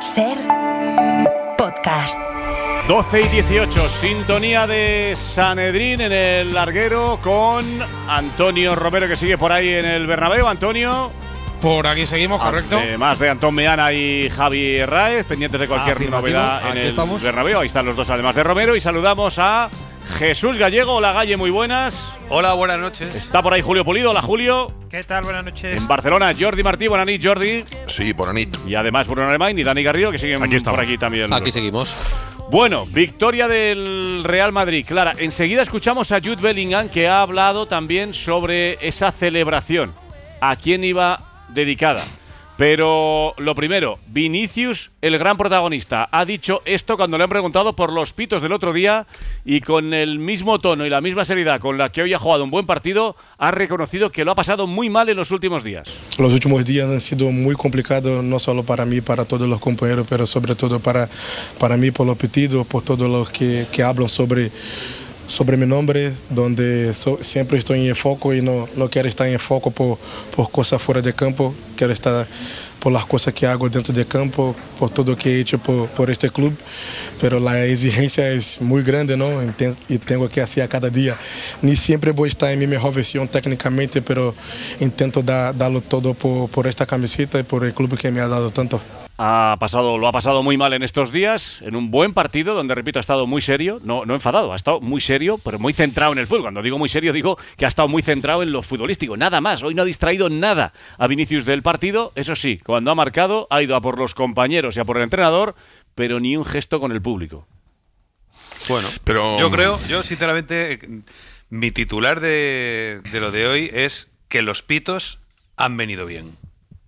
SER Podcast. 12 y 18, sintonía de Sanedrín en el larguero con Antonio Romero, que sigue por ahí en el Bernabéu. Antonio. Por aquí seguimos, correcto. Además de Antón Meana y Javi Herráez, pendientes de cualquier novedad en el Bernabéu. Ahí están los dos, además de Romero. Y saludamos a Jesús Gallego. Hola, Galle, muy buenas. Hola, buenas noches. Está por ahí Julio Pulido. Hola, Julio. ¿Qué tal? Buenas noches. En Barcelona, Jordi Martí. Buenas noches, Jordi. Sí, buenas noches. Y además Bruno Alemán y Dani Garrido, que siguen por aquí también. Aquí seguimos. Bueno, victoria del Real Madrid. Clara, enseguida escuchamos a Jude Bellingham, que ha hablado también sobre esa celebración. ¿A quién iba dedicada? Pero lo primero, Vinicius, el gran protagonista, ha dicho esto cuando le han preguntado por los pitos del otro día y con el mismo tono y la misma seriedad con la que hoy ha jugado un buen partido, ha reconocido que lo ha pasado muy mal en los últimos días. Los últimos días han sido muy complicados, no solo para mí, para todos los compañeros, pero sobre todo para mí, por los pedidos, por todos los que hablan sobre mi nombre, donde siempre estoy en foco y no quiero estar en foco por cosas fuera de campo, quiero estar por las cosas que hago dentro de campo, por todo lo que he hecho por este club, pero la exigencia es muy grande, ¿no? Y tengo que hacer cada día. Ni siempre voy a estar en mi mejor versión técnicamente, pero intento darlo todo por esta camiseta y por el club que me ha dado tanto. Lo ha pasado muy mal en estos días, en un buen partido donde, repito, ha estado muy serio, no enfadado, ha estado muy serio, pero muy centrado en el fútbol. Cuando digo muy serio, digo que ha estado muy centrado en lo futbolístico, nada más. Hoy no ha distraído nada a Vinicius del partido. Eso sí, cuando ha marcado, ha ido a por los compañeros y a por el entrenador, pero ni un gesto con el público. Bueno, pero yo sinceramente, mi titular de lo de hoy es que los pitos han venido bien.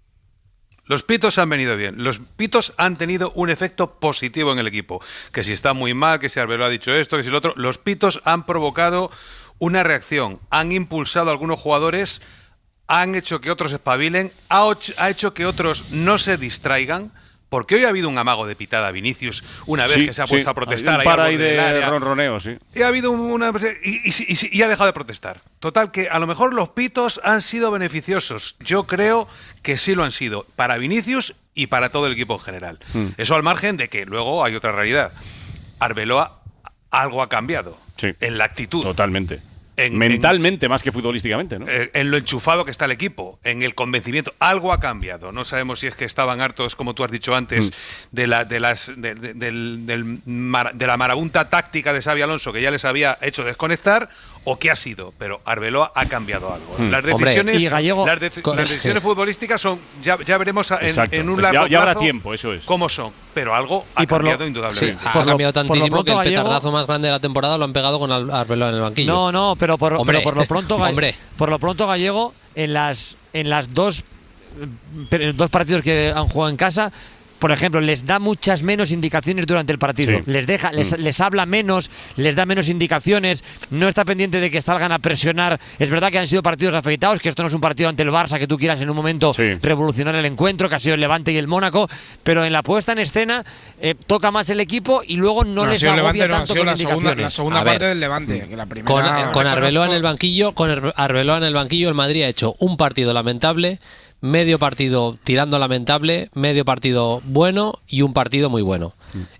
Los pitos han venido bien. Los pitos han tenido un efecto positivo en el equipo. Que si está muy mal, que si Arbeloa ha dicho esto, que si lo otro. Los pitos han provocado una reacción. Han impulsado a algunos jugadores, han hecho que otros espabilen, ha hecho que otros no se distraigan. Porque hoy ha habido un amago de pitada a Vinicius una vez que se ha puesto a protestar. Un par ahí de ronroneo, sí. Y ha habido y ha dejado de protestar. Total, que a lo mejor los pitos han sido beneficiosos. Yo creo que sí lo han sido. Para Vinicius y para todo el equipo en general. Eso al margen de que luego hay otra realidad. Arbeloa algo ha cambiado en la actitud. Totalmente. Mentalmente más que futbolísticamente, ¿no? En lo enchufado que está el equipo, en el convencimiento, algo ha cambiado. No sabemos si es que estaban hartos, como tú has dicho antes, de la marabunta táctica de Xabi Alonso, que ya les había hecho desconectar, o qué ha sido. Pero Arbeloa ha cambiado algo. Las decisiones, las decisiones futbolísticas son, ya veremos en un largo plazo. Ya habrá tiempo, eso es. Cómo son, pero algo ha cambiado indudablemente. Ha cambiado tantísimo que el petardazo más grande de la temporada lo han pegado con Arbeloa en el banquillo. No, pero por lo pronto, Gallego, en las dos partidos que han jugado en casa, por ejemplo, les da muchas menos indicaciones durante el partido. Sí. Les habla menos, les da menos indicaciones, no está pendiente de que salgan a presionar. Es verdad que han sido partidos afeitados, que esto no es un partido ante el Barça que tú quieras en un momento revolucionar el encuentro, que ha sido el Levante y el Mónaco, pero en la puesta en escena toca más el equipo y luego no les agobia tanto con indicaciones. La segunda parte del Levante, que la primera… Con Arbeloa en el banquillo, el Madrid ha hecho un partido lamentable, medio partido tirando lamentable, medio partido bueno y un partido muy bueno.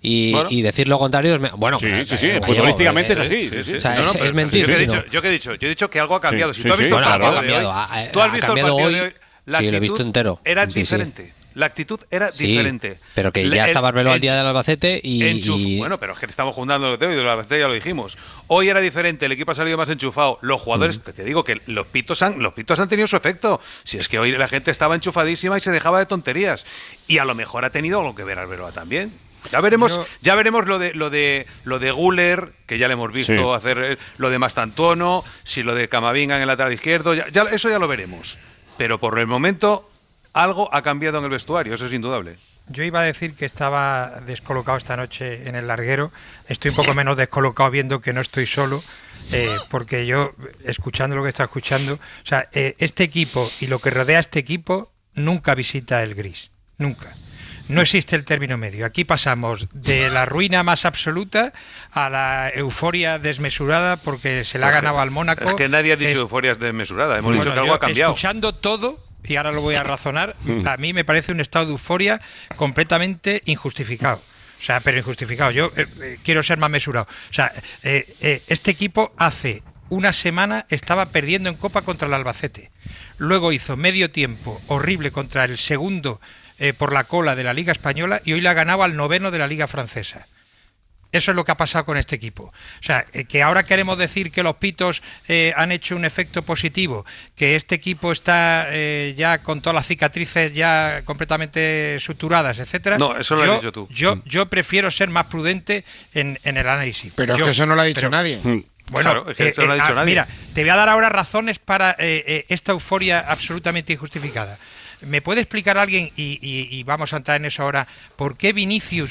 Y decir lo contrario es… Bueno, futbolísticamente es así. Es mentir. ¿Yo qué he dicho? Yo he dicho que algo ha cambiado. Si tú has visto el partido de hoy, tú has visto el partido de hoy, la actitud era diferente. La actitud era diferente. Pero que ya estaba Arbeloa al día del Albacete Bueno, pero es que estamos juntando los dedos y del Albacete ya lo dijimos. Hoy era diferente, el equipo ha salido más enchufado. Los jugadores, que te digo que los pitos han tenido su efecto. Si es que hoy la gente estaba enchufadísima y se dejaba de tonterías. Y a lo mejor ha tenido algo que ver Arbeloa también. Ya veremos lo de Güler, que ya le hemos visto hacer lo de Mastantuono, si lo de Camavinga en el lateral izquierdo, eso ya lo veremos. Pero por el momento algo ha cambiado en el vestuario, eso es indudable. Yo iba a decir que estaba descolocado esta noche en el larguero. Estoy un poco menos descolocado viendo que no estoy solo, porque yo, escuchando lo que está escuchando, o sea, este equipo y lo que rodea a este equipo nunca visita el gris, nunca. No existe el término medio. Aquí pasamos de la ruina más absoluta a la euforia desmesurada porque se la ha ganado al Mónaco. Es que nadie ha dicho euforia desmesurada. Hemos dicho que algo ha cambiado. Escuchando todo, y ahora lo voy a razonar, a mí me parece un estado de euforia completamente injustificado. O sea, pero injustificado. Yo quiero ser más mesurado. O sea, este equipo hace una semana estaba perdiendo en Copa contra el Albacete. Luego hizo medio tiempo horrible contra el segundo por la cola de la Liga Española y hoy le ha ganado al 9º de la Liga Francesa. Eso es lo que ha pasado con este equipo. O sea, que ahora queremos decir que los pitos han hecho un efecto positivo, que este equipo está ya con todas las cicatrices ya completamente suturadas, etcétera. No, eso lo has dicho tú. Yo prefiero ser más prudente en el análisis. Pero es que eso no lo ha dicho nadie. Bueno, claro, es que eso no lo ha dicho nadie. Mira, te voy a dar ahora razones para esta euforia absolutamente injustificada. ¿Me puede explicar alguien, y vamos a entrar en eso ahora, por qué Vinicius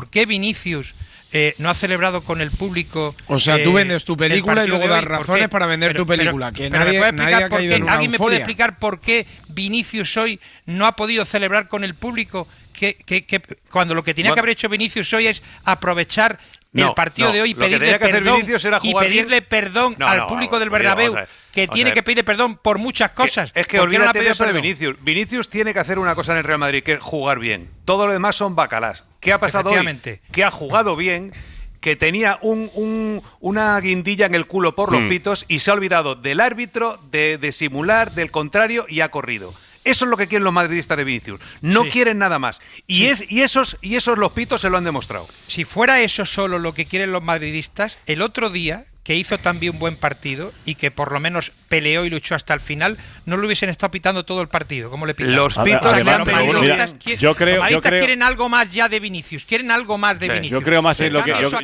no ha celebrado con el público? O sea, tú vendes tu película y luego das razones para vender tu película. Nadie ha caído en una ¿Alguien me puede euforia? explicar por qué Vinicius hoy no ha podido celebrar con el público? Cuando lo que tenía que haber hecho Vinicius hoy es aprovechar el partido de hoy y pedirle perdón al público del Bernabéu, que tiene que pedirle perdón por muchas cosas. Es que olvídate de eso de Vinicius. Vinicius tiene que hacer una cosa en el Real Madrid, que es jugar bien. Todo lo demás son bacalás. ¿Qué ha pasado hoy? Que ha jugado bien, que tenía una guindilla en el culo por los pitos y se ha olvidado del árbitro, de simular, del contrario, y ha corrido. Eso es lo que quieren los madridistas de Vinicius. No quieren nada más. Y esos los pitos se lo han demostrado. Si fuera eso solo lo que quieren los madridistas, el otro día, que hizo también un buen partido y que por lo menos peleó y luchó hasta el final, no lo hubiesen estado pitando todo el partido. ¿Cómo le pitan? Los pitos yo creo quieren algo más ya de Vinicius. Quieren algo más de Vinicius. Yo creo más en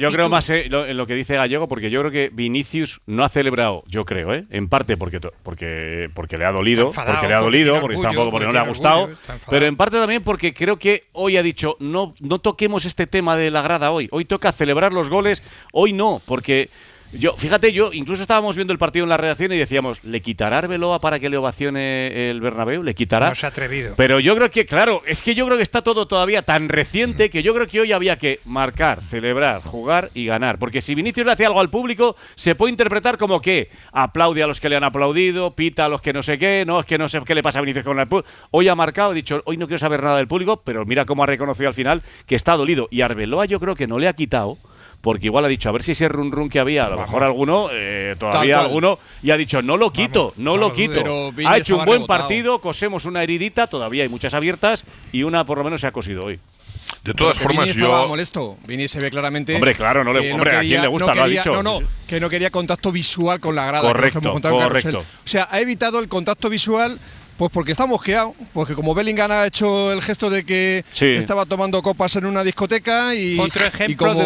lo que dice Gallego, porque yo creo que Vinicius no ha celebrado, yo creo, en parte porque le ha dolido, porque no le ha gustado, pero en parte también porque creo que hoy ha dicho no toquemos este tema de la grada hoy. Hoy toca celebrar los goles, hoy no, porque yo incluso estábamos viendo el partido en la redacción y decíamos, ¿le quitará Arbeloa para que le ovacione el Bernabéu? ¿Le quitará? No se ha atrevido. Pero yo creo que, claro, yo creo que está todo todavía tan reciente que yo creo que hoy había que marcar, celebrar, jugar y ganar. Porque si Vinicius le hace algo al público, se puede interpretar como que aplaude a los que le han aplaudido, pita a los que no sé qué, es que no sé qué le pasa a Vinicius con el público. Hoy ha marcado, ha dicho, hoy no quiero saber nada del público, pero mira cómo ha reconocido al final que está dolido. Y Arbeloa yo creo que no le ha quitado, porque igual ha dicho, a ver si ese run que había, a lo mejor alguno, todavía alguno, y ha dicho, no lo quito. Ha hecho un buen partido, cosemos una heridita, todavía hay muchas abiertas, y una por lo menos se ha cosido hoy. De todas formas, Vini estaba molesto. Vini se ve claramente. Hombre, claro, ¿a quién le gusta? Lo ha dicho. Que no quería contacto visual con la grada. Correcto. O sea, ha evitado el contacto visual. Pues porque está mosqueado, porque como Bellingham ha hecho el gesto de que estaba tomando copas en una discoteca y otro ejemplo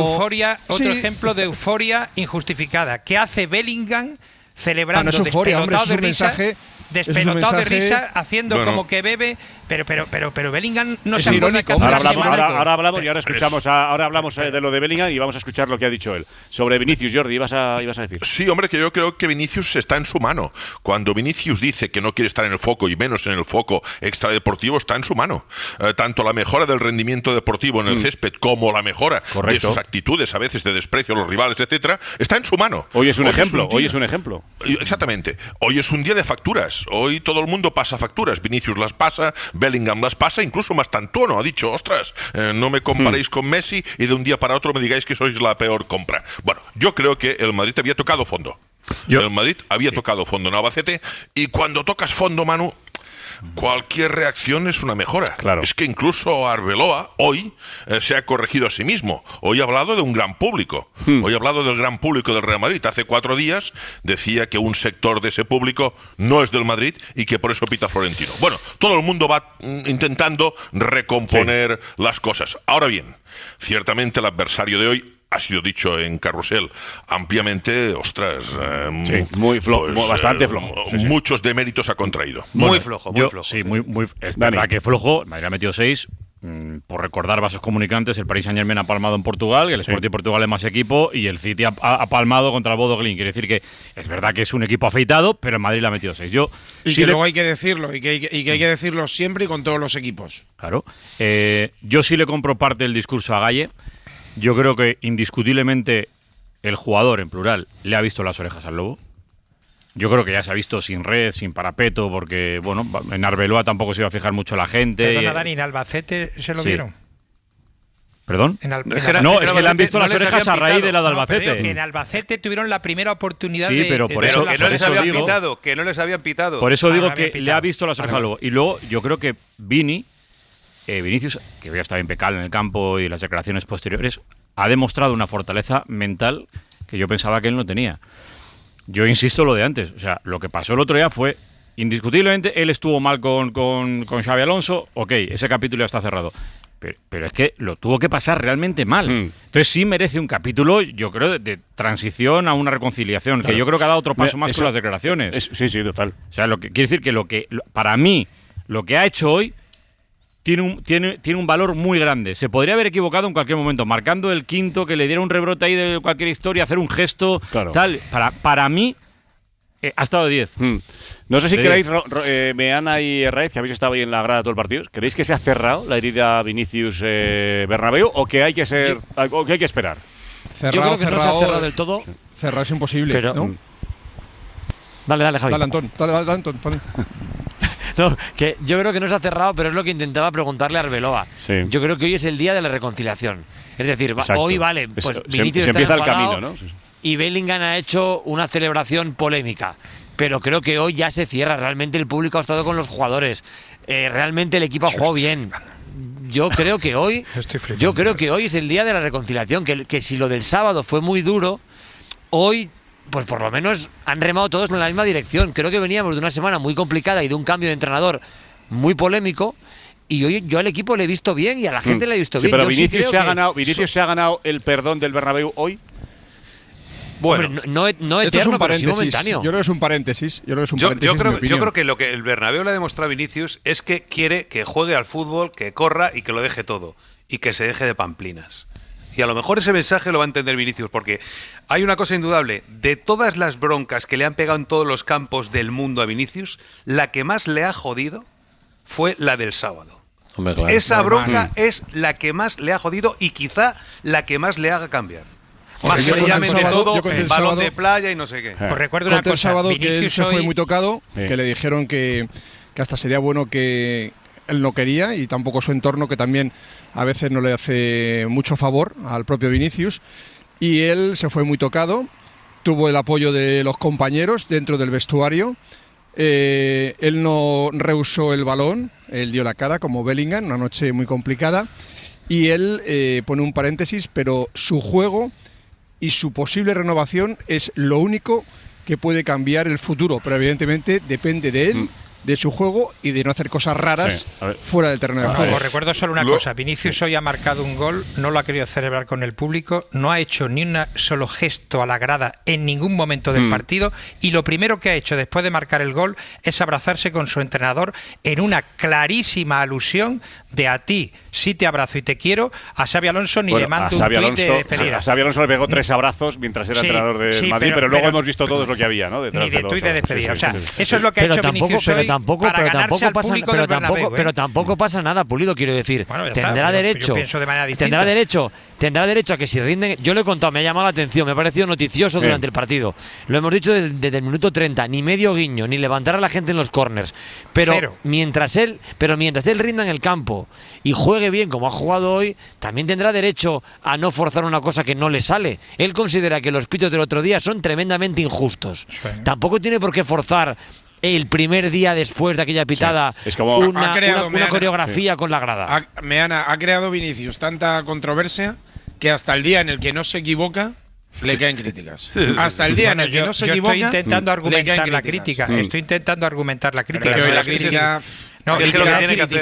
de euforia injustificada. ¿Qué hace Bellingham celebrando despelotado de risa? Despelotado de risa, haciendo como que bebe, pero Bellingham no se pone que ahora hablamos y ahora hablamos de lo de Bellingham y vamos a escuchar lo que ha dicho él. Sobre Vinicius, Jordi, ibas a decir. Sí, hombre, que yo creo que Vinicius está en su mano. Cuando Vinicius dice que no quiere estar en el foco y menos en el foco extradeportivo, está en su mano. Tanto la mejora del rendimiento deportivo en el césped como la mejora de sus actitudes, a veces de desprecio a los rivales, etcétera, está en su mano. Hoy es un ejemplo. Exactamente. Hoy es un día de facturas. Hoy todo el mundo pasa facturas. Vinicius las pasa, Bellingham las pasa, incluso Mastantuono ha dicho, ostras, no me comparéis con Messi y de un día para otro me digáis que sois la peor compra. Bueno, yo creo que el Madrid había tocado fondo. El Madrid había tocado fondo en Albacete y cuando tocas fondo, Manu, cualquier reacción es una mejora. Claro. Es que incluso Arbeloa hoy se ha corregido a sí mismo. Hoy ha hablado de un gran público. Hoy ha hablado del gran público del Real Madrid. Hace 4 días decía que un sector de ese público no es del Madrid y que por eso pita Florentino. Bueno, todo el mundo va intentando recomponer las cosas. Ahora bien, ciertamente el adversario de hoy ha sido dicho en Carrusel ampliamente, muy flojo, bastante flojo. Muchos deméritos ha contraído. Muy flojo. Sí, es verdad que flojo. Madrid ha metido 6. Por recordar vasos comunicantes, el Paris Saint-Germain ha palmado en Portugal, el Sporting Portugal es más equipo y el City ha palmado contra el Bodo Glimt. Quiere decir que es verdad que es un equipo afeitado, pero el Madrid le ha metido 6. Luego hay que decirlo, y que hay que decirlo siempre y con todos los equipos. Claro. Yo sí le compro parte del discurso a Galle. Yo creo que indiscutiblemente el jugador, en plural, le ha visto las orejas al lobo. Yo creo que ya se ha visto sin red, sin parapeto, porque, bueno, en Arbeloa tampoco se iba a fijar mucho la gente. Perdona, Dani, ¿en Albacete se lo vieron? ¿Perdón? No, es que le han visto las orejas a raíz de la de Albacete. Que en Albacete tuvieron la primera oportunidad de... Sí, pero por eso que no les habían pitado, que no les habían pitado. Por eso digo que le ha visto las orejas luego. Y luego yo creo que Vinicius, que ya estaba impecable en el campo y las declaraciones posteriores, ha demostrado una fortaleza mental que yo pensaba que él no tenía. Yo insisto lo de antes. O sea, lo que pasó el otro día fue... Indiscutiblemente, él estuvo mal con Xabi Alonso. Ok, ese capítulo ya está cerrado. Pero es que lo tuvo que pasar realmente mal. Entonces sí merece un capítulo, yo creo, de transición a una reconciliación, claro. Que yo creo que ha dado otro paso más con las declaraciones. Sí, total. O sea, quiere decir que para mí, lo que ha hecho hoy tiene un valor muy grande. Se podría haber equivocado en cualquier momento, marcando el quinto, que le diera un rebrote ahí de cualquier historia, hacer un gesto, claro. Tal. Para mí, ha estado de 10. No sé si queréis, Meana y Herraiz, que habéis estado ahí en la grada todo el partido, ¿creéis que se ha cerrado la herida Vinicius-Bernabéu o que hay que esperar? Yo creo que no se ha cerrado del todo. Cerrado es imposible, pero, ¿no? Dale, Javi. Dale, Antón. No, que yo creo que no se ha cerrado, pero es lo que intentaba preguntarle a Arbeloa. Sí. Yo creo que hoy es el día de la reconciliación. Es decir, hoy vale, pues Vinicius se empieza el enfadado, camino, ¿no? Y Bellingham ha hecho una celebración polémica. Pero creo que hoy ya se cierra. Realmente el público ha estado con los jugadores. Realmente el equipo ha jugado bien. Yo creo que hoy es el día de la reconciliación. Que si lo del sábado fue muy duro, hoy, pues por lo menos han remado todos en la misma dirección. Creo que veníamos de una semana muy complicada y de un cambio de entrenador muy polémico. Y hoy yo al equipo le he visto bien y a la gente le he visto bien. Pero Vinicius se ha ganado el perdón del Bernabéu hoy. Bueno, hombre, no eterno, pero sí momentáneo. Yo creo que es un paréntesis. Yo creo que lo que el Bernabéu le ha demostrado a Vinicius es que quiere que juegue al fútbol, que corra y que lo deje todo. Y que se deje de pamplinas. Y a lo mejor ese mensaje lo va a entender Vinicius, porque hay una cosa indudable. De todas las broncas que le han pegado en todos los campos del mundo a Vinicius, la que más le ha jodido fue la del sábado. Hombre, claro. Esa bronca es la que más le ha jodido y quizá la que más le haga cambiar. Más que le llamen de todo, balón de playa y no sé qué. Os recuerdo una cosa, el sábado que él se fue muy tocado, que le dijeron que hasta sería bueno que él no quería, y tampoco su entorno, que también a veces no le hace mucho favor al propio Vinicius, y él se fue muy tocado, tuvo el apoyo de los compañeros dentro del vestuario. Él no rehusó el balón, él dio la cara como Bellingham, una noche muy complicada, y él pone un paréntesis, pero su juego y su posible renovación es lo único que puede cambiar el futuro, pero evidentemente depende de él, de su juego y de no hacer cosas raras fuera del terreno de juego. Os recuerdo solo una cosa, Vinicius hoy ha marcado un gol, no lo ha querido celebrar con el público, no ha hecho ni un solo gesto a la grada en ningún momento del partido, y lo primero que ha hecho después de marcar el gol es abrazarse con su entrenador en una clarísima alusión de a ti sí te abrazo y te quiero, a Xabi Alonso ni le mando un tuit de despedida. A Xabi Alonso le pegó 3 abrazos mientras era entrenador del Madrid, pero luego hemos visto todos lo que había, ¿no? Ni de tuit de despedida. O sea, eso es lo que ha hecho Vinicius hoy para ganarse al público del Bernabéu. Pero tampoco pasa nada, Pulido, quiero decir. Bueno, tendrá derecho. Yo pienso de manera distinta. Tendrá derecho a que si rinden. Yo lo he contado, me ha llamado la atención, me ha parecido noticioso durante el partido. Lo hemos dicho desde el minuto 30, ni medio guiño, ni levantar a la gente en los corners. Pero mientras él rinda en el campo y juegue bien como ha jugado hoy, también tendrá derecho a no forzar una cosa que no le sale. Él considera que los pitos del otro día son tremendamente injustos. Sí. Tampoco tiene por qué forzar el primer día después de aquella pitada es como una coreografía con la grada. Meana, ha creado Vinicius tanta controversia que hasta el día en el que no se equivoca le caen críticas. Hasta el día en el que no se equivoca. Estoy intentando argumentar la crítica. Estoy intentando argumentar la crítica. Pero la crítica. No, y te voy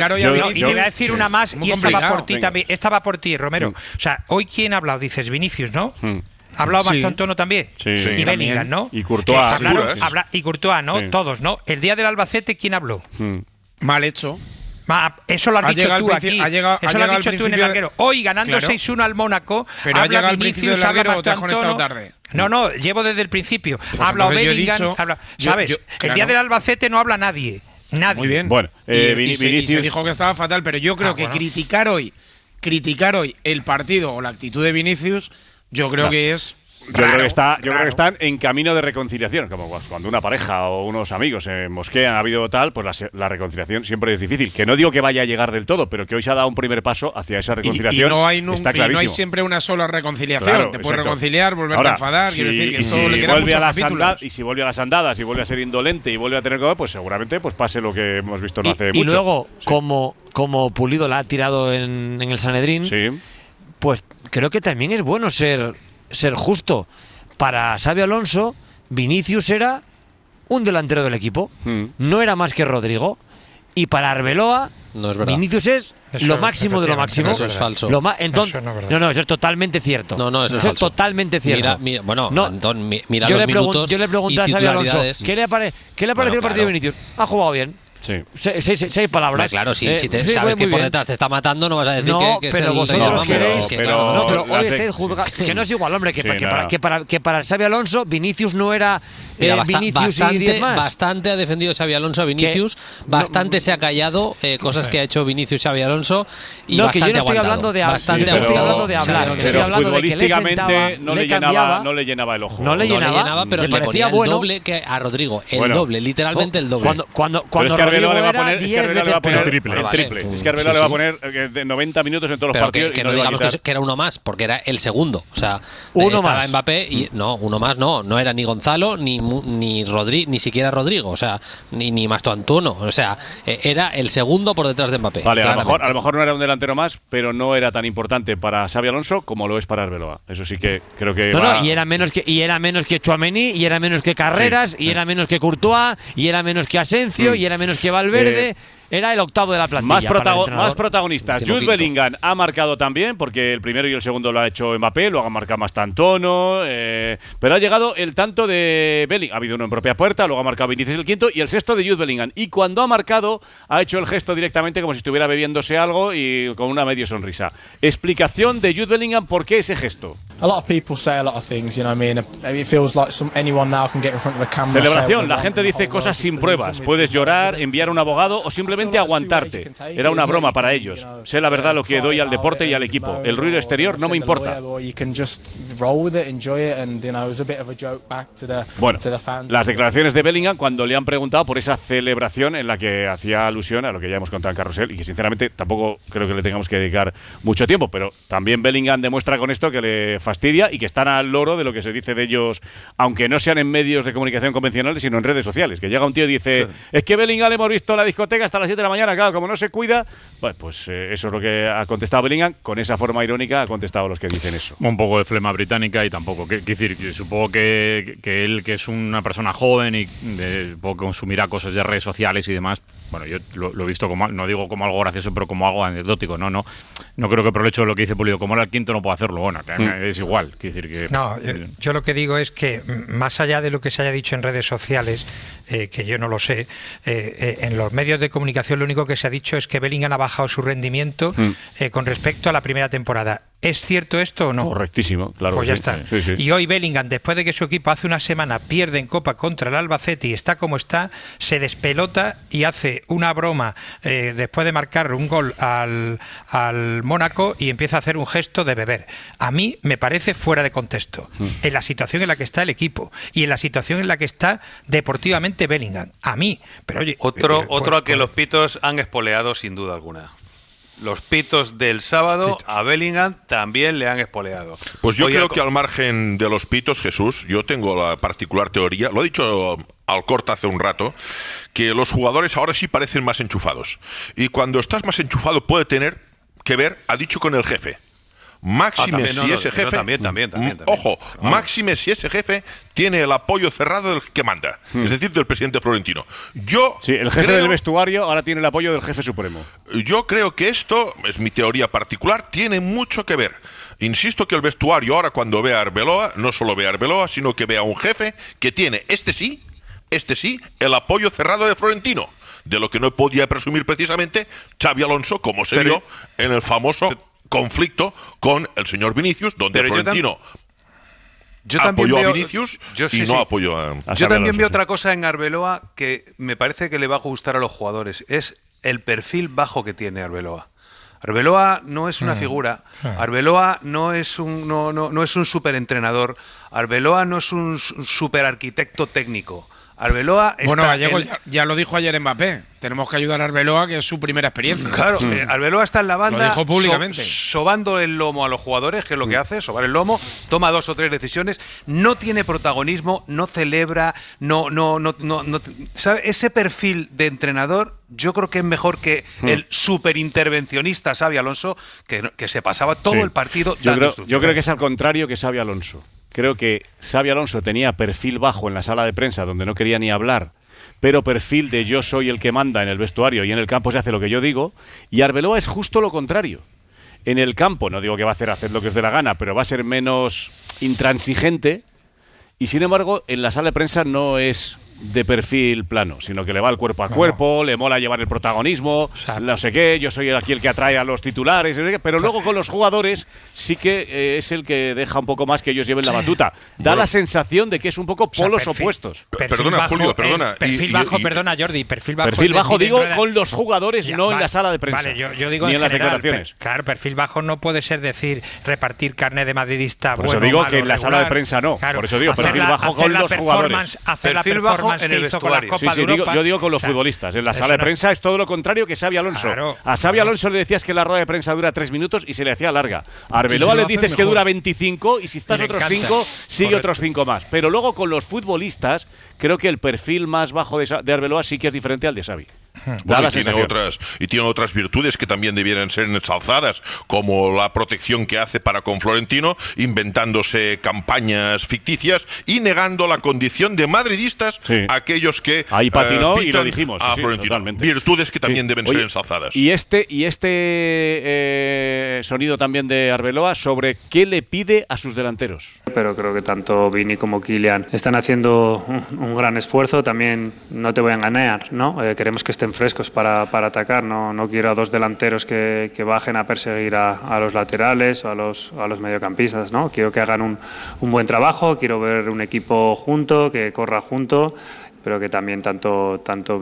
a decir una más, y esta va por ti, Romero. O sea, hoy ¿quién ha hablado? Dices Vinicius, ¿no? Ha hablado Bastón Tono también. Y Bellingham, ¿no? Y Courtois. Y Courtois, ¿no? Sí. Todos, ¿no? El día del Albacete, ¿quién habló? Mal hecho. Eso lo has dicho tú aquí. Eso lo has dicho tú en el larguero. Hoy, ganando 6-1 al Mónaco, habla Vinicius, habla Bastón Tono. No, llevo desde el principio. Ha hablado Bellingham. ¿Sabes? El día del Albacete no habla nadie. Nadie. Muy bien. Bueno, y se dijo que estaba fatal, pero yo creo que criticar hoy el partido o la actitud de Vinicius, yo creo que es creo que están en camino de reconciliación, como cuando una pareja o unos amigos se mosquean, ha habido tal, pues la reconciliación siempre es difícil. Que no digo que vaya a llegar del todo, pero que hoy se ha dado un primer paso hacia esa reconciliación. Está clarísimo. No hay siempre una sola reconciliación. Claro, te puedes reconciliar, volverte a enfadar. Quiero decir que todo le queda muchos capítulos. Y si vuelve a las andadas y vuelve a ser indolente y vuelve a tener que ver, pues seguramente pues pase lo que hemos visto no hace mucho. Y luego, como Pulido la ha tirado en el Sanedrín, pues creo que también es bueno ser justo. Para Xabi Alonso, Vinicius era un delantero del equipo, no era más que Rodrigo. Y para Arbeloa, Vinicius es lo máximo de lo máximo. Eso es falso. Entonces, no, eso es totalmente cierto. No, eso es totalmente cierto. Bueno, Antón, mira yo los minutos. Yo le pregunté a Xabi Alonso, ¿qué le pareció el partido de Vinicius? Ha jugado bien. Sí. Seis palabras. Claro, si sabes que por detrás te está matando, no vas a decir que pero es vosotros queréis. Pero hoy estáis juzgando. Que no es igual, hombre, que para Xabi Alonso, Vinicius no era Vinicius y 10 más. Bastante ha defendido Xabi Alonso a Vinicius, bastante se ha callado cosas que ha hecho Vinicius Xabi Alonso. Y no, que yo no estoy hablando de hablar. Pero futbolísticamente no le llenaba el ojo. No le llenaba, pero le parecía bueno. El doble que a Rodrigo. El doble, literalmente el doble. Cuando Arbeloa le va a poner triple. Es que Arbeloa le va a poner de 90 minutos en todos los partidos. Que no digamos que era uno más, porque era el segundo. O sea, estaba Mbappé y uno más no era ni Gonzalo ni Rodrigo, ni siquiera Rodrigo, o sea, ni Mastoantuono, o sea, era el segundo por detrás de Mbappé. Vale, a lo mejor no era un delantero más, pero no era tan importante para Xabi Alonso como lo es para Arbeloa. Eso sí que creo que y era menos que Tchouaméni, y era menos que Carreras, y era menos que Courtois, y era menos que Asensio, y era menos que Valverde. Era el octavo de la plantilla. Más protagonistas. Jude Bellingham ha marcado también, porque el primero y el segundo lo ha hecho Mbappé, lo ha marcado Mastantuono, pero ha llegado el tanto de Bellingham. Ha habido uno en propia puerta, luego ha marcado Vinicius el quinto y el sexto de Jude Bellingham. Y cuando ha marcado, ha hecho el gesto directamente como si estuviera bebiéndose algo y con una medio sonrisa. Explicación de Jude Bellingham, ¿por qué ese gesto? Celebración. La gente dice cosas sin pruebas. Puedes llorar, enviar a un abogado o simplemente aguantarte. Era una broma para ellos. Sé la verdad lo que doy al deporte y al equipo. El ruido exterior no me importa. Bueno, las declaraciones de Bellingham cuando le han preguntado por esa celebración en la que hacía alusión a lo que ya hemos contado en Carrusel y que sinceramente tampoco creo que le tengamos que dedicar mucho tiempo, pero también Bellingham demuestra con esto que le fastidia y que están al loro de lo que se dice de ellos, aunque no sean en medios de comunicación convencionales, sino en redes sociales. Que llega un tío y dice, es que Bellingham le hemos visto en la discoteca hasta las 7 de la mañana, claro, como no se cuida, pues eso es lo que ha contestado Bellingham. Con esa forma irónica ha contestado a los que dicen eso. Un poco de flema británica y tampoco. Quiero decir, supongo que él, que es una persona joven y supongo que consumirá cosas de redes sociales y demás. Bueno, yo lo he visto como, no digo como algo gracioso, pero como algo anecdótico. No creo que por el hecho de lo que dice Pulido, como era el quinto no puedo hacerlo. Bueno, es igual. Quiero decir que no, yo lo que digo es que más allá de lo que se haya dicho en redes sociales, que yo no lo sé, en los medios de comunicación lo único que se ha dicho es que Bellingham ha bajado su rendimiento con respecto a la primera temporada. ¿Es cierto esto o no? Correctísimo, claro. Pues ya está. Sí. Y hoy Bellingham, después de que su equipo hace una semana pierde en Copa contra el Albacete y está como está, se despelota y hace una broma después de marcar un gol al Mónaco y empieza a hacer un gesto de beber. A mí me parece fuera de contexto en la situación en la que está el equipo y en la situación en la que está deportivamente Bellingham. A mí. Pero oye, otro al que los pitos han espoleado sin duda alguna. Los pitos del sábado a Bellingham también le han espoleado. Pues yo creo que al margen de los pitos, Jesús, yo tengo la particular teoría, lo he dicho Alcorta hace un rato, que los jugadores ahora sí parecen más enchufados. Y cuando estás más enchufado puede tener que ver, ha dicho, con el jefe. Máxime si ese jefe. También. Ojo, máxime si ese jefe tiene el apoyo cerrado del que manda, es decir, del presidente Florentino. El jefe del vestuario ahora tiene el apoyo del jefe supremo. Yo creo que esto, es mi teoría particular, tiene mucho que ver. Insisto que el vestuario ahora cuando ve a Arbeloa, no solo ve a Arbeloa, sino que ve a un jefe que tiene, este sí, el apoyo cerrado de Florentino. De lo que no podía presumir precisamente Xabi Alonso, como se vio en el famoso conflicto con el señor Vinicius, donde Florentino apoyó a Vinicius y no apoyó a Yo también veo otra cosa en Arbeloa que me parece que le va a gustar a los jugadores. Es el perfil bajo que tiene Arbeloa. Arbeloa no es una figura. Arbeloa no es un superentrenador. Arbeloa no es un superarquitecto técnico. Arbeloa está… Bueno, Gallego ya lo dijo ayer Mbappé. Tenemos que ayudar a Arbeloa, que es su primera experiencia. Claro, Arbeloa está en la banda, lo dijo públicamente, sobando el lomo a los jugadores, que es lo que hace, sobar el lomo, toma 2 o 3 decisiones, no tiene protagonismo, no celebra, no ¿sabe? Ese perfil de entrenador yo creo que es mejor que el superintervencionista Xabi Alonso, que se pasaba todo el partido dando instrucciones. Yo creo que es al contrario que Xabi Alonso. Creo que Xabi Alonso tenía perfil bajo en la sala de prensa, donde no quería ni hablar, pero perfil de yo soy el que manda en el vestuario y en el campo se hace lo que yo digo, y Arbeloa es justo lo contrario. En el campo, no digo que va a hacer lo que os dé la gana, pero va a ser menos intransigente, y sin embargo, en la sala de prensa no es de perfil plano, sino que le va el cuerpo a cuerpo, le mola llevar el protagonismo, no sé qué, yo soy aquí el que atrae a los titulares, pero luego con los jugadores sí que es el que deja un poco más que ellos lleven la batuta. Da la sensación de que es un poco polos opuestos. Perdona, Julio, perdona. Perfil bajo, perdona, Jordi, perfil bajo. Perfil bajo, digo, con los jugadores, no en la sala de prensa. Vale, yo digo ni en las general, declaraciones. Claro, perfil bajo no puede ser decir repartir carnet de madridista. Por eso digo que en la sala de prensa no. Por eso digo, perfil bajo con los jugadores. Hacer la performance en el vestuario. Yo digo con los futbolistas. En la sala de prensa es todo lo contrario que Xabi Alonso. Claro, a Xabi Alonso le decías que la rueda de prensa dura 3 minutos y se le hacía larga. A Arbeloa le dices que dura 25 y si estás otros 5, sigue otros 5 más. Pero luego con los creo que el perfil más bajo de Arbeloa sí que es diferente al de Xavi. Bueno, tiene otras virtudes que también debieran ser ensalzadas, como la protección que hace para con Florentino, inventándose campañas ficticias y negando la condición de madridistas a aquellos que ahí patinó y lo dijimos a Florentino. Totalmente. Virtudes que también deben ser ensalzadas. Y este sonido también de Arbeloa sobre qué le pide a sus delanteros. Pero creo que tanto Vini como Kylian están haciendo un gran esfuerzo. También no te voy a engañar, ¿no? Queremos que estén frescos para atacar. No quiero a 2 delanteros que bajen a perseguir a los laterales o a los mediocampistas, ¿no? Quiero que hagan un buen trabajo, quiero ver un equipo junto, que corra junto, pero que también tanto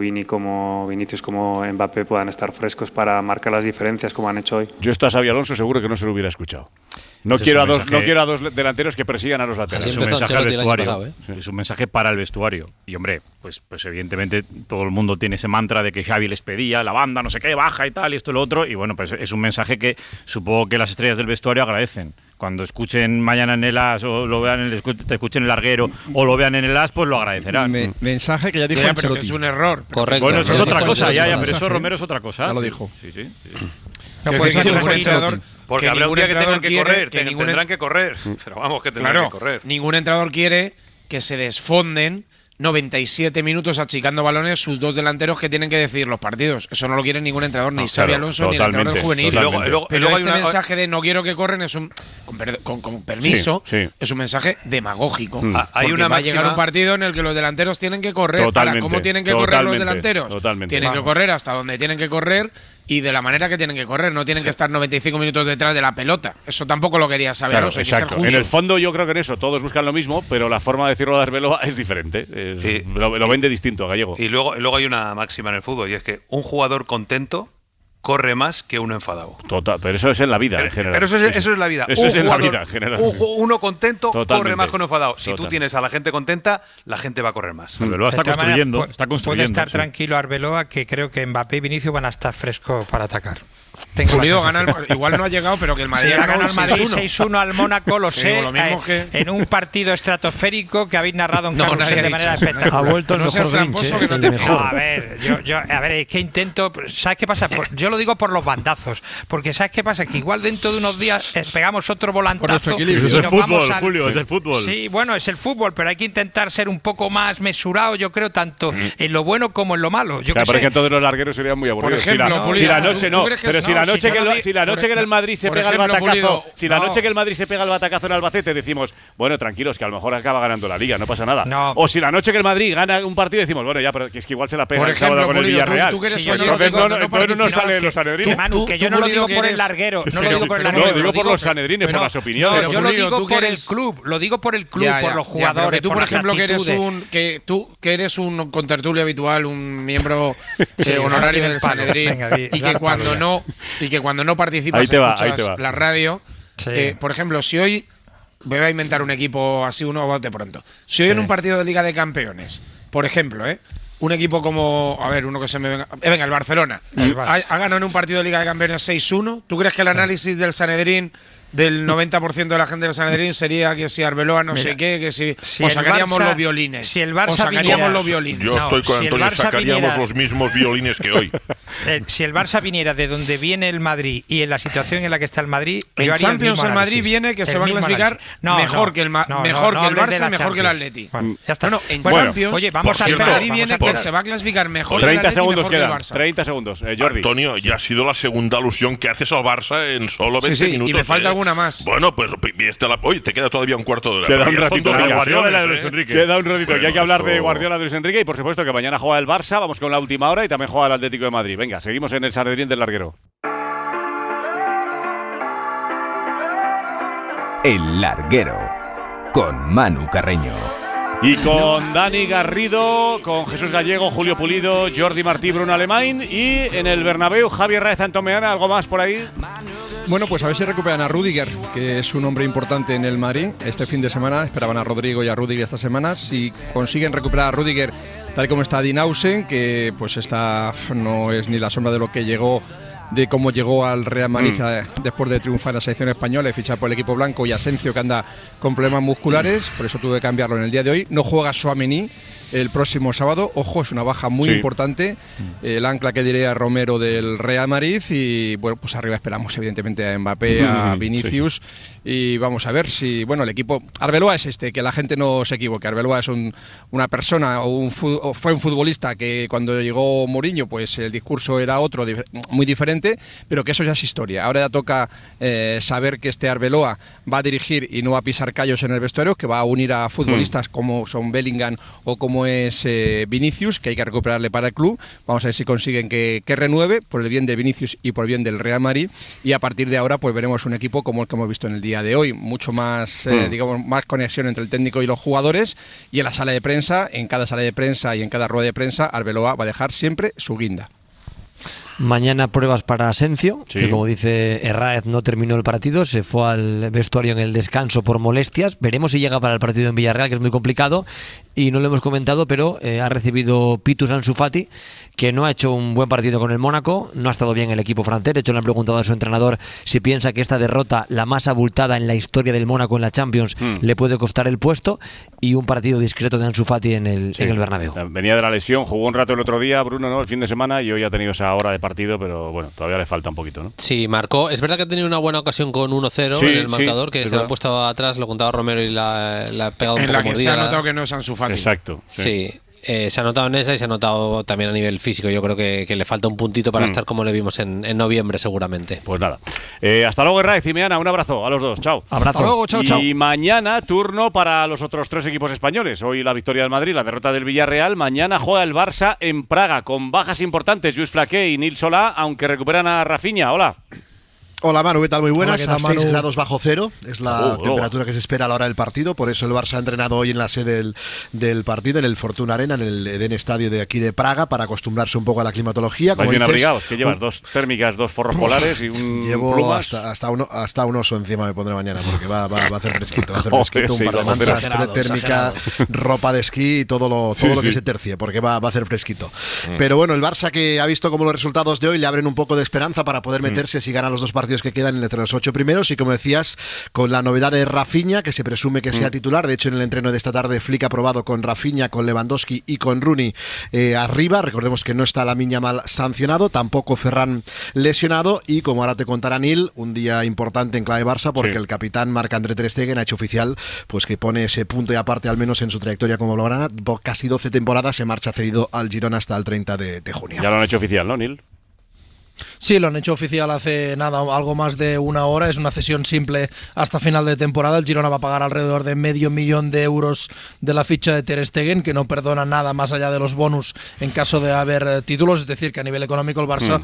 Vinicius como Mbappé puedan estar frescos para marcar las diferencias como han hecho hoy. Yo esto a Xabi Alonso seguro que no se lo hubiera escuchado. No quiero a dos delanteros que persigan a los laterales. Es un mensaje al vestuario. Es un mensaje para el vestuario. Y hombre, pues evidentemente todo el mundo tiene ese mantra de que Xavi les pedía, la banda, no sé qué, baja y tal, y esto y lo otro. Y bueno, pues es un mensaje que supongo que las estrellas del vestuario agradecen. Cuando escuchen mañana en el AS o lo vean te escuchen en el larguero o lo vean en el AS, pues lo agradecerán. Mensaje que ya dijo Ancelotti. Pero que es un error. Correcto. Bueno, eso es otra cosa, pero eso Romero es otra cosa. Ya lo dijo. Sí. No puede ser ningún entrenador. Porque habrá un día que tengan que correr, tendrán que correr. Pero vamos, que tendrán que correr. Ningún entrenador quiere que se desfonden 97 minutos achicando balones sus 2 delanteros que tienen que decidir los partidos. Eso no lo quiere ningún entrenador, ni Xabi Alonso ni el entrenador del juvenil. Pero este mensaje de no quiero que corren es un, con permiso, es un mensaje demagógico. Porque va a llegar un partido en el que los delanteros tienen que correr. ¿Cómo tienen que correr los delanteros? Tienen que correr hasta donde tienen que correr y de la manera que tienen que correr. No tienen que estar 95 minutos detrás de la pelota. Eso tampoco lo quería saber Alonso. Exacto. En el fondo yo creo que en eso todos buscan lo mismo, pero la forma de decirlo de Arbeloa es diferente. Lo vende distinto a Gallego. Y luego hay una máxima en el fútbol y es que un jugador contento corre más que uno enfadado. Total, pero eso es en la vida en general. Pero eso es la vida. Eso es en la vida en general. Uno contento corre más que uno enfadado. Si tú tienes a la gente contenta, la gente va a correr más. Arbeloa está construyendo. Puede estar tranquilo Arbeloa, que creo que Mbappé y Vinicius van a estar frescos para atacar. Pulido igual no ha llegado, pero que el Madrid ha ganado el Madrid 6-1 al Mónaco, lo sé, lo mismo en un partido estratosférico que habéis narrado en Carrusel de manera espectacular. Ha vuelto el mejor Grinch, a ver, es que intento, ¿sabes qué pasa? Yo lo digo por los bandazos, porque ¿sabes qué pasa? Que igual dentro de unos días pegamos otro volantazo. Es el fútbol, Julio, es el fútbol. Sí, bueno, es el fútbol, pero hay que intentar ser un poco más mesurado, yo creo, tanto en lo bueno como en lo malo. Pero que todos los largueros serían muy aburridos. Si la noche no, pero si la noche que el Madrid se pega el batacazo, si la noche que el Madrid se pega el batacazo en Albacete decimos, bueno, tranquilos, que a lo mejor acaba ganando la Liga, no pasa nada. O si la noche que el Madrid gana un partido decimos, bueno, ya, pero que es que igual se la pega el sábado con el Villarreal. Entonces no salen los sanedrines. Que yo no lo digo por el larguero, no lo digo por el larguero. No, digo por los sanedrines, por las opiniones. Yo lo digo por el club, por los jugadores. Tú, por ejemplo, que eres un contertulio habitual, un miembro honorario del Sanedrín, y que cuando no Y que cuando no participas escuchas la radio. Por ejemplo, si hoy voy a inventar un equipo así, uno bote pronto. Si hoy en un partido de Liga de Campeones, por ejemplo, un equipo como, a ver, uno que se me venga, el Barcelona, ha ganado en un partido de Liga de Campeones 6-1, ¿tú crees que el análisis del Sanedrín, del 90% de la gente del Sanedrín, sería que si Arbeloa no sé qué, que si os sacaríamos los violines? Si el Barça viniera, los violines. Yo estoy con Antonio, sacaríamos los mismos violines que hoy. Si el Barça viniera de donde viene el Madrid y en la situación en la que está el Madrid, en Champions el Madrid viene que se va a clasificar mejor que el Barça, mejor que el Atleti. Ya está. En Champions, oye, vamos al Madrid viene que se va a clasificar mejor que el Atleti, mejor que el Barça. 30 segundos, Jordi. Antonio, ya ha sido la segunda alusión que haces al Barça en solo 20 minutos. Y me falta alguna más. Bueno, pues oye, te queda todavía un cuarto de hora. Queda un ratito. Queda un ratito. Y hay que hablar de Guardiola, de Luis Enrique y por supuesto que mañana juega el Barça. Vamos con la última hora y también juega el Atlético de Madrid. Venga, seguimos en el Sanedrín del Larguero. El Larguero con Manu Carreño. Y con Dani Garrido, con Jesús Gallego, Julio Pulido, Jordi Martí, Bruno Alemán y en el Bernabéu, Javier Raez Antomeana. ¿Algo más por ahí? Bueno, pues a ver si recuperan a Rüdiger, que es un hombre importante en el Madrid. Este fin de semana esperaban a Rodrigo y a Rüdiger esta semana. Si consiguen recuperar a Rüdiger tal como está Dinausen, que pues no es ni la sombra de lo que llegó, de cómo llegó al Real Madrid después de triunfar en la selección española y fichar por el equipo blanco, y Asensio, que anda con problemas musculares, por eso tuve que cambiarlo en el día de hoy. No juega Tchouaméni el próximo sábado, ojo, es una baja muy importante, el ancla que diría Romero del Real Madrid, y bueno, pues arriba esperamos evidentemente a Mbappé, a Vinicius, y vamos a ver si, bueno, el equipo, Arbeloa es que la gente no se equivoque, Arbeloa es una persona o fue un futbolista que cuando llegó Mourinho pues el discurso era otro, muy diferente, pero que eso ya es historia. Ahora ya toca saber que Arbeloa va a dirigir y no va a pisar callos en el vestuario, que va a unir a futbolistas como son Bellingham o como es Vinicius, que hay que recuperarle para el club. Vamos a ver si consiguen que renueve por el bien de Vinicius y por el bien del Real Madrid, y a partir de ahora pues veremos un equipo como el que hemos visto en el día de hoy, mucho más digamos, más conexión entre el técnico y los jugadores, y en la sala de prensa, en cada sala de prensa y en cada rueda de prensa, Arbeloa va a dejar siempre su guinda. Mañana pruebas para Asensio, que como dice Herráez no terminó el partido, se fue al vestuario en el descanso por molestias. Veremos si llega para el partido en Villarreal, que es muy complicado, y no lo hemos comentado, pero ha recibido Pitu Ansu Fati, que no ha hecho un buen partido con el Mónaco, no ha estado bien el equipo francés. De hecho, le han preguntado a su entrenador si piensa que esta derrota, la más abultada en la historia del Mónaco en la Champions, le puede costar el puesto, y un partido discreto de Ansu Fati en el Bernabéu. Venía de la lesión, jugó un rato el otro día, Bruno, ¿no? El fin de semana, y hoy ha tenido esa hora de partido, pero bueno, todavía le falta un poquito, ¿no? Sí, marcó. Es verdad que ha tenido una buena ocasión con 1-0 en el marcador, que se lo ha puesto atrás, lo contaba Romero, y la ha pegado un poco en la que se ha notado que no es Ansu Fati. Exacto. Sí. Se ha notado en esa, y se ha notado también a nivel físico. Yo creo que le falta un puntito para estar como le vimos en noviembre, seguramente. Pues nada. Hasta luego, Herráez y Meana. Un abrazo a los dos. Chao. Abrazo. Hasta luego, chao. Y mañana turno para los otros tres equipos españoles. Hoy la victoria del Madrid, la derrota del Villarreal. Mañana juega el Barça en Praga con bajas importantes, Lluís Flaqué y Nil Solá, aunque recuperan a Rafinha. Hola. Hola Manu, ¿qué tal? Muy buenas. Hola, a 6 grados bajo cero es la temperatura que se espera a la hora del partido. Por eso el Barça ha entrenado hoy en la sede del partido, en el Fortuna Arena, en el Eden Estadio de aquí de Praga, para acostumbrarse un poco a la climatología. Como bien abrigados, que llevas 2 térmicas, 2 forros polares y un llevo hasta un oso encima me pondré mañana, porque va a hacer fresquito. Va a hacer fresquito, un par de manchas térmica, ropa de esquí y todo lo que se tercie, porque va a hacer fresquito. Pero bueno, el Barça, que ha visto como los resultados de hoy le abren un poco de esperanza para poder meterse, si gana los 2 partidos que quedan, entre los 8 primeros, y como decías, con la novedad de Rafinha, que se presume que sea titular. De hecho, en el entreno de esta tarde, Flick ha probado con Rafinha, con Lewandowski y con Rooney arriba. Recordemos que no está Lamine Yamal sancionado, tampoco Ferran lesionado, y como ahora te contará Nil, un día importante en clave Barça, porque el capitán Marc-André ter Stegen ha hecho oficial pues que pone ese punto y aparte, al menos en su trayectoria como blaugrana. Casi 12 temporadas, se marcha cedido al Girona hasta el 30 de junio. Ya lo han hecho oficial, ¿no, Nil? Sí, lo han hecho oficial hace nada, algo más de una hora. Es una cesión simple hasta final de temporada. El Girona va a pagar alrededor de $500,000 de la ficha de ter Stegen, que no perdona nada más allá de los bonus en caso de haber títulos. Es decir, que a nivel económico el Barça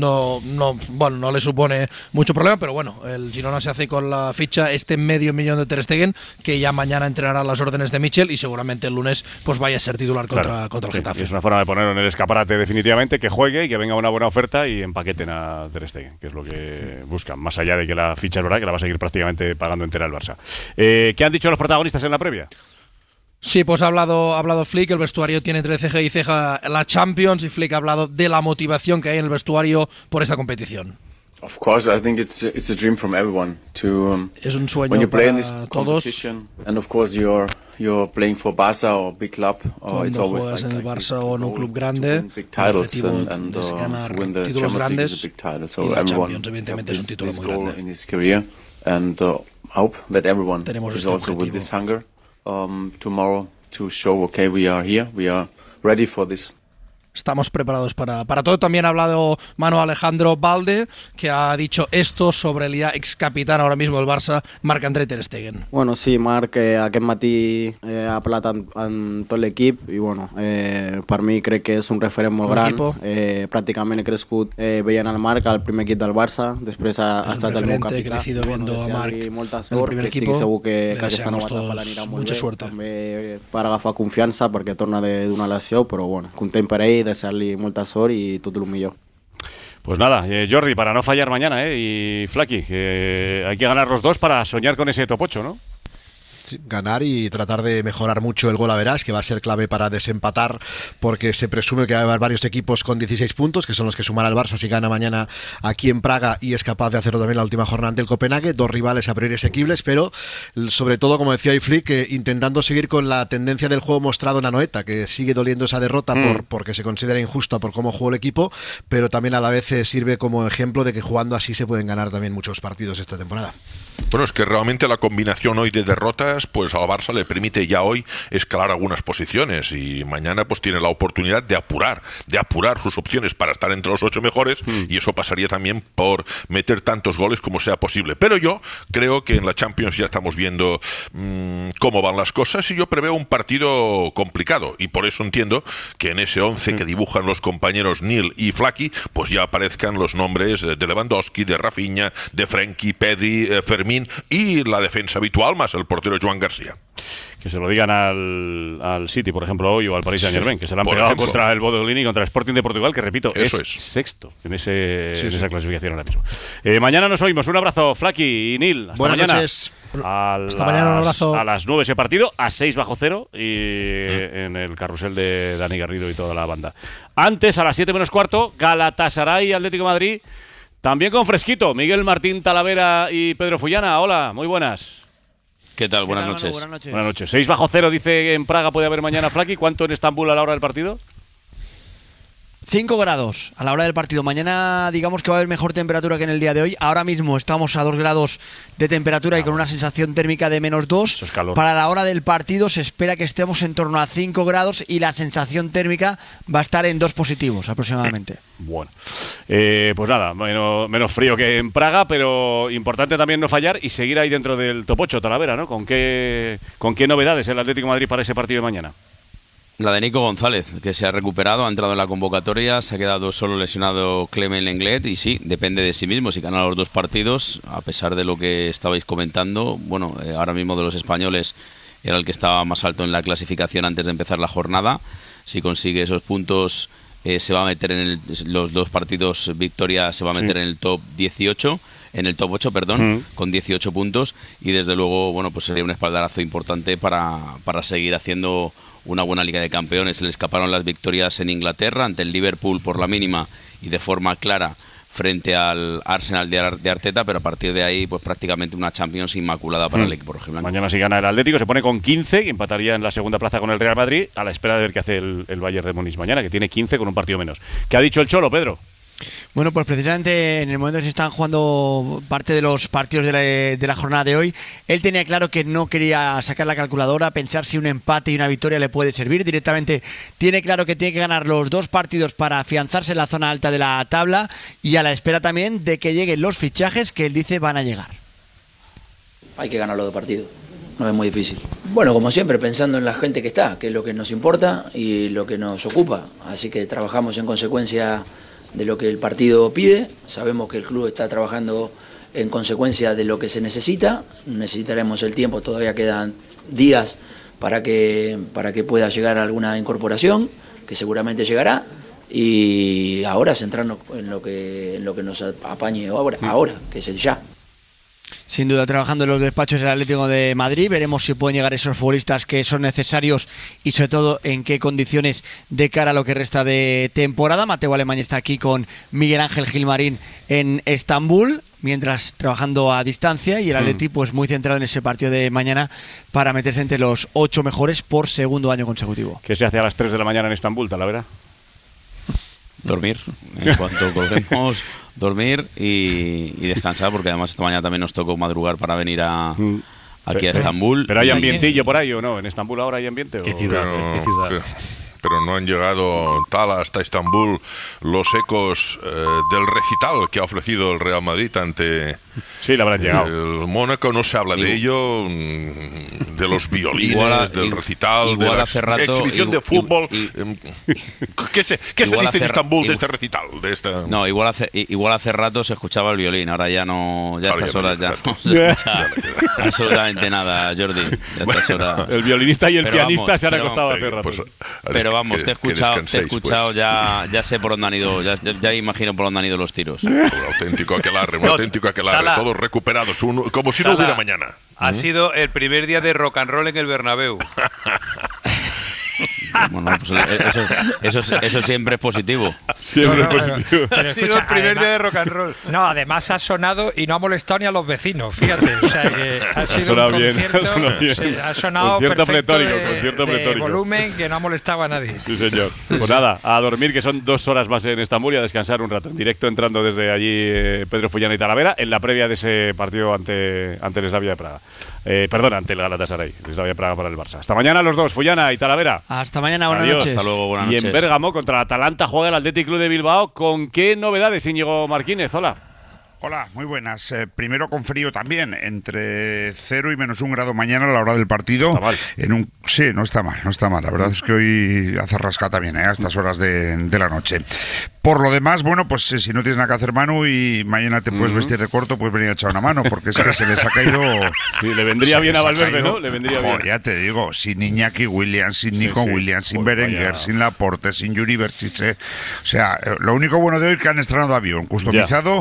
no le supone mucho problema, pero bueno, el Girona se hace con la ficha $500,000 de ter Stegen, que ya mañana entrenará las órdenes de Michel, y seguramente el lunes pues vaya a ser titular contra el Getafe. Es una forma de ponerlo en el escaparate definitivamente, que juegue y que venga una buena oferta y empaque empaqueten a Ter Stegen, que es lo que buscan, más allá de que la ficha es verdad que la va a seguir prácticamente pagando entera el Barça. ¿Qué han dicho los protagonistas en la previa? Sí, pues ha hablado Flick, el vestuario tiene entre ceja y ceja la Champions, y Flick ha hablado de la motivación que hay en el vestuario por esta competición. Of course, I think it's a dream from everyone to es un sueño when you play in this todos. Competition, and of course you're playing for Barça or big club. Cuando juegas en el Barça o en un club grande, el objetivo es ganar títulos grandes, y la Champions evidentemente es un título muy grande. And I hope that everyone Tenemos is also with this hunger tomorrow to show, okay, we are here, we are ready for this. Estamos preparados para todo. También ha hablado Manu Alejandro Balde, que ha dicho esto sobre el ya ex capitán ahora mismo del Barça, Marc-André Ter Stegen. Bueno, sí, Marc aquest matí ha parlat amb tot l'equip i bueno, per mi crec que és un referent molt gran. Pràcticament he crescut veient el Marc al primer equip del Barça, després ha estat el meu capità. He crecido viendo a Marc molta sort, que estic segur que aquesta nova etapa l'anirà molt bé. També per agafar confiança perquè torna d'una lesió, però bueno, content per ell, desearle molta sort y todo lo millor. Pues nada, Jordi, para no fallar mañana, y Flaky, hay que ganar los dos para soñar con ese top 8, ¿no? Sí, ganar y tratar de mejorar mucho el gol a verás, que va a ser clave para desempatar, porque se presume que va a haber varios equipos con 16 puntos, que son los que sumará el Barça si gana mañana aquí en Praga y es capaz de hacerlo también la última jornada ante el Copenhague. Dos rivales a priori asequibles, pero sobre todo, como decía Flick, intentando seguir con la tendencia del juego mostrado en Anoeta, que sigue doliendo esa derrota porque se considera injusta por cómo jugó el equipo, pero también a la vez sirve como ejemplo de que jugando así se pueden ganar también muchos partidos esta temporada. Bueno, es que realmente la combinación hoy de derrotas, pues al Barça le permite ya hoy escalar algunas posiciones y mañana pues tiene la oportunidad de apurar sus opciones para estar entre los 8 mejores y eso pasaría también por meter tantos goles como sea posible. Pero yo creo que en la Champions ya estamos viendo cómo van las cosas y yo preveo un partido complicado y por eso entiendo que en ese 11 que dibujan los compañeros Neil y Flaky, pues ya aparezcan los nombres de Lewandowski, de Rafinha, de Frenkie, Pedri, Fermín y la defensa habitual más el portero Joan García. Que se lo digan al City, por ejemplo, hoy o al Paris Saint-Germain, que se lo han pegado contra el Bodo Glimt y contra el Sporting de Portugal, que repito, es sexto en esa clasificación ahora mismo. Mañana nos oímos. Un abrazo, Flaky y Neil. Hasta Buenas mañana. Noches. Hasta mañana, un abrazo. A las 9 ese partido, a 6-0 y en el carrusel de Dani Garrido y toda la banda. Antes, a las 7 menos cuarto, Galatasaray y Atlético de Madrid. También con fresquito, Miguel Martín Talavera y Pedro Fullana. Hola, muy buenas. ¿Qué tal? Buenas noches. Buenas noches. 6-0 dice en Praga puede haber mañana, Flaky. ¿Cuánto en Estambul a la hora del partido? 5 grados a la hora del partido. Mañana digamos que va a haber mejor temperatura que en el día de hoy. Ahora mismo estamos a 2 grados de temperatura y con una sensación térmica de -2. Eso es calor. Para la hora del partido se espera que estemos en torno a 5 grados y la sensación térmica va a estar en 2 positivos aproximadamente. Bueno, pues nada, menos frío que en Praga, pero importante también no fallar y seguir ahí dentro del top 8, Talavera, ¿no? ¿Con qué novedades el Atlético de Madrid para ese partido de mañana? La de Nico González, que se ha recuperado, ha entrado en la convocatoria, se ha quedado solo lesionado Clement Lenglet y sí, depende de sí mismo. Si gana los 2 partidos, a pesar de lo que estabais comentando, bueno, ahora mismo de los españoles era el que estaba más alto en la clasificación antes de empezar la jornada. Si consigue esos puntos, se va a meter en los 2 partidos victoria, se va a meter en el top 18. En el top 8, con 18 puntos y desde luego, bueno, pues sería un espaldarazo importante para seguir haciendo una buena Liga de Campeones. Se le escaparon las victorias en Inglaterra ante el Liverpool por la mínima y de forma clara frente al Arsenal de Arteta, pero a partir de ahí pues prácticamente una Champions inmaculada para el equipo rojiblanco. Mañana si gana el Atlético se pone con 15 y empataría en la segunda plaza con el Real Madrid a la espera de ver qué hace el Bayern de Múnich mañana, que tiene 15 con un partido menos. ¿Qué ha dicho el Cholo, Pedro? Bueno, pues precisamente en el momento que se están jugando parte de los partidos de la jornada de hoy, él tenía claro que no quería sacar la calculadora, pensar si un empate y una victoria le puede servir. Directamente tiene claro que tiene que ganar los 2 partidos para afianzarse en la zona alta de la tabla y a la espera también de que lleguen los fichajes que él dice van a llegar. Hay que ganar los 2 partidos, no es muy difícil. Bueno, como siempre, pensando en la gente que está, que es lo que nos importa y lo que nos ocupa. Así que trabajamos en consecuencia de lo que el partido pide. Sabemos que el club está trabajando en consecuencia de lo que se necesita. Necesitaremos el tiempo, todavía quedan días para que pueda llegar alguna incorporación, que seguramente llegará, y ahora centrarnos en lo que nos apañe ahora, que es el ya. Sin duda, trabajando en los despachos del Atlético de Madrid, veremos si pueden llegar esos futbolistas que son necesarios y sobre todo en qué condiciones de cara a lo que resta de temporada. Mateo Alemany está aquí con Miguel Ángel Gilmarín en Estambul, mientras trabajando a distancia, y el Atleti pues muy centrado en ese partido de mañana para meterse entre los 8 mejores por segundo año consecutivo. ¿Qué se hace a las 3 de la mañana en Estambul, Talavera? Dormir, en cuanto colguemos, dormir y descansar, porque además esta mañana también nos tocó madrugar para venir aquí a Estambul. ¿Pero hay ambientillo por ahí o no? ¿En Estambul ahora hay ambiente? ¿Qué ciudad? Pero no han llegado tal hasta Estambul los ecos del recital que ha ofrecido el Real Madrid ante sí, le habrán llegado. El Mónaco. No se habla de ello, de los violines, del recital, de la exhibición de fútbol. ¿Qué se dice en Estambul de este recital? No, igual hace rato se escuchaba el violín, ahora ya no, ya a estas horas ya no se escucha absolutamente nada, Jordi. El violinista y el pianista se han acostado hace rato. Pero vamos, te he escuchado, ya sé por dónde han ido, ya imagino por dónde han ido los tiros. Un auténtico aquelarre, todos recuperados, como si no hubiera mañana. Ha sido el primer día de rock and roll en el Bernabéu. Bueno, pues eso siempre es positivo. Siempre es positivo. Ha sido el primer día de rock and roll. No, además ha sonado y no ha molestado ni a los vecinos, fíjate. O sea, que ha sido un concierto, ha sonado perfecto de volumen, que no ha molestado a nadie. Sí, señor. Pues nada, a dormir, que son 2 horas más en Estambul, y a descansar un rato. En directo, entrando desde allí Pedro Fullana y Talavera, en la previa de ese partido ante el Slavia de Praga. Ante el Galatasaray, el Slavia de Praga para el Barça. Hasta mañana los dos, Fullana y Talavera. Hasta mañana, buenas noches. Hasta luego, buenas noches. Y en Bérgamo, contra el Atalanta, juega el Athletic Club de Bilbao. ¿Con qué novedades, Íñigo Martínez? Hola. Hola, muy buenas. Primero con frío también, entre 0 y -1 grado mañana a la hora del partido. Está mal. Sí, no está mal. La verdad es que hoy hace rasca también, a estas horas de la noche. Por lo demás, bueno, pues si no tienes nada que hacer, Manu, y mañana te puedes vestir de corto, puedes venir a echar una mano, porque es que se les ha caído... Sí, le vendría bien a Valverde, ¿no? Le vendría bien. Ya te digo, sin Iñaki Williams, sin Nico Williams, sin Berenguer, sin Laporte, sin Yuri Berchiche. O sea, lo único bueno de hoy es que han estrenado avión customizado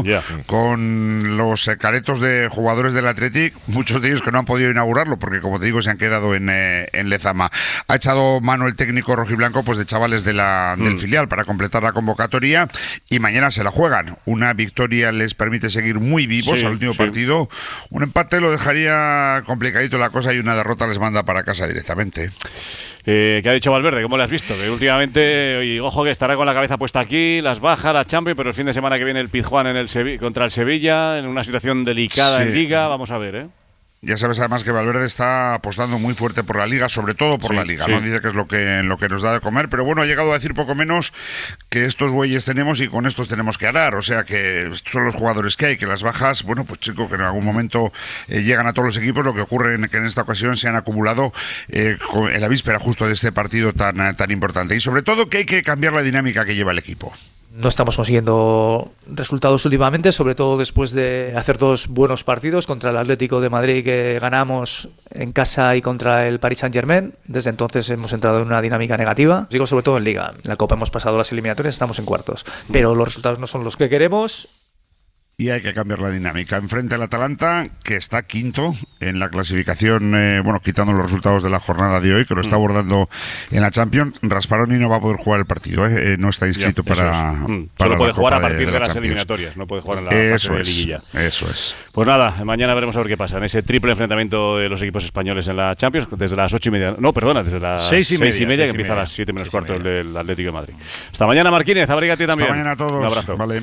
con los caretos de jugadores del Athletic, muchos de ellos que no han podido inaugurarlo, porque como te digo, se han quedado en Lezama. Ha echado mano el técnico rojiblanco pues de chavales del filial para completar la convocatoria, y mañana se la juegan. Una victoria les permite seguir muy vivos al último partido. Un empate lo dejaría complicadito la cosa, y una derrota les manda para casa directamente. ¿Qué ha dicho Valverde? ¿Cómo le has visto? Que últimamente, y ojo que estará con la cabeza puesta aquí, las bajas, la Champions, pero el fin de semana que viene el Pizjuán contra el Sevilla, en una situación delicada en Liga. Vamos a ver, Ya sabes además que Valverde está apostando muy fuerte por la Liga, sobre todo por la Liga, ¿no? Dice que es lo que nos da de comer, pero bueno, ha llegado a decir poco menos que estos bueyes tenemos y con estos tenemos que arar, o sea que son los jugadores que hay, que las bajas, bueno, pues chico, que en algún momento llegan a todos los equipos. Lo que ocurre es que en esta ocasión se han acumulado en la víspera justo de este partido tan importante, y sobre todo que hay que cambiar la dinámica que lleva el equipo. No estamos consiguiendo resultados últimamente, sobre todo después de hacer 2 buenos partidos contra el Atlético de Madrid, que ganamos en casa, y contra el Paris Saint-Germain. Desde entonces hemos entrado en una dinámica negativa. Digo, sobre todo en Liga. En la Copa hemos pasado las eliminatorias, estamos en cuartos. Pero los resultados no son los que queremos. Y hay que cambiar la dinámica. Enfrente al Atalanta, que está quinto en la clasificación, quitando los resultados de la jornada de hoy, que lo está abordando en la Champions. Rasparoni no va a poder jugar el partido, no está inscrito para solo puede jugar a partir de las eliminatorias, no puede jugar en la fase de liguilla. Eso es. Pues nada, mañana veremos a ver qué pasa en ese triple enfrentamiento de los equipos españoles en la Champions, desde las 8:30. No, perdona, desde las 6:30, que empieza a las 7 menos cuarto el del Atlético de Madrid. Hasta mañana, Martínez. Abrígate también. Hasta mañana a todos. Un abrazo. Vale.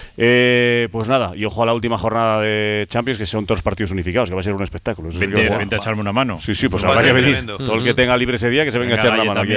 Pues nada, y ojo a la última jornada de Champions, que son todos partidos unificados, que va a ser un espectáculo. Vente a echarme una mano. Sí, pues habrá que venir. Todo el que tenga libre ese día, que se venga a echar la mano. Aquí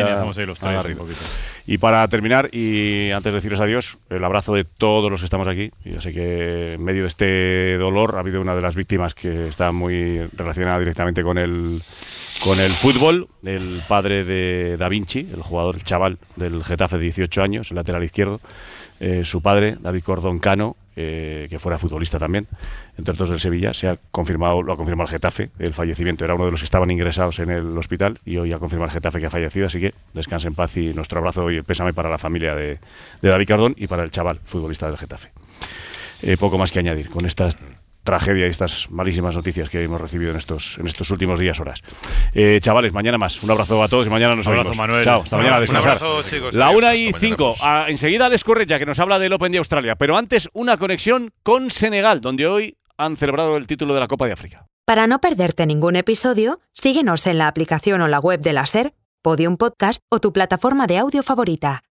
y para terminar, y antes de deciros adiós, el abrazo de todos los que estamos aquí. Yo sé que en medio de este dolor ha habido una de las víctimas que está muy relacionada directamente con el fútbol, el padre de Da Vinci, el jugador, el chaval del Getafe de 18 años, el lateral izquierdo. Su padre, David Cordón Cano, que fuera futbolista también, entre otros del Sevilla. Lo ha confirmado el Getafe, el fallecimiento. Era uno de los que estaban ingresados en el hospital y hoy ha confirmado el Getafe que ha fallecido, así que descanse en paz y nuestro abrazo y el pésame para la familia de David Cardón y para el chaval, futbolista del Getafe. Poco más que añadir con esta tragedia y estas malísimas noticias que hemos recibido en estos últimos días, horas. Chavales, mañana más. Un abrazo a todos y mañana nos oímos. Manuel. Chao, hasta mañana a descansar. Un abrazo, chicos. La 1:05. Enseguida Alex Correia, que nos habla del Open de Australia. Pero antes, una conexión con Senegal, donde hoy han celebrado el título de la Copa de África. Para no perderte ningún episodio, síguenos en la aplicación o la web de la SER, Podium Podcast o tu plataforma de audio favorita.